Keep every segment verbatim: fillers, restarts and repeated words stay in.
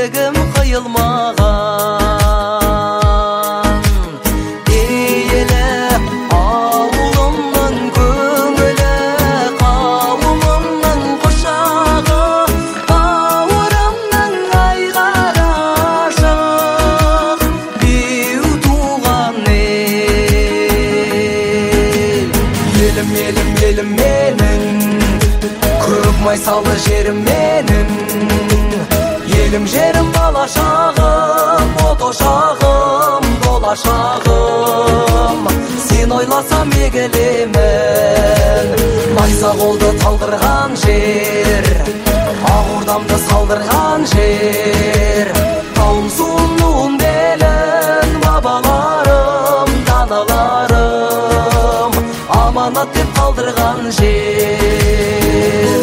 еңбегім қиылмаған. Елі ауылымның көңілі, қауымымның құшағы, бауырымның айғарашы, беу туған ел. Елім, елім, елім менің, көк майсалы жерім менің. Елім жерім балашағым, отошағым, болашағым. Сен ойласам егілемін, майса қолды талдырған жер, ақ-ордамды салдырған жер. Тауым суын белін, бабаларым, даналарым, аманат деп қалдырған жер.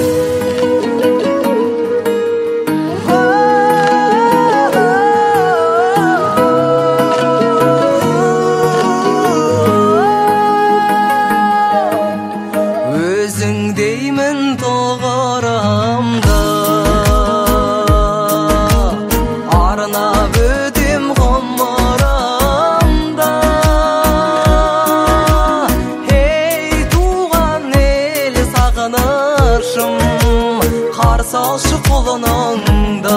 Өзіңдеймін тоғырамда, арнап өтем ғұмырымда. Ей туған ел сағынышым, қарсы алшы құлыныңда.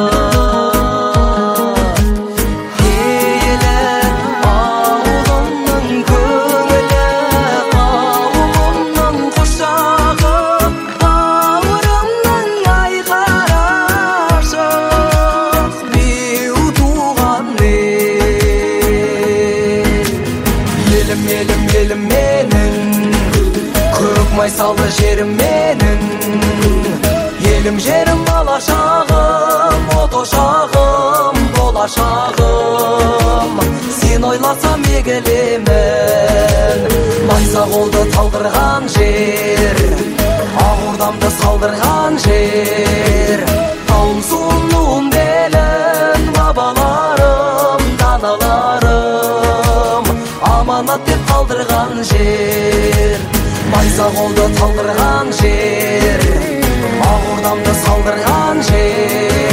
Елім, елім менің, көк майсалы жерім менің. Елім жерім балашағым, отошағым, болашағым. Сен ойласам егілемін, майса қолды талдырған жер, ақ-ордамды салдырған жер. Тауым суын белін, бабаларым, даналарым, аманат деп қалдырған жер. Майса қолды талдырған жер, ақ-ордамды салдырған жер.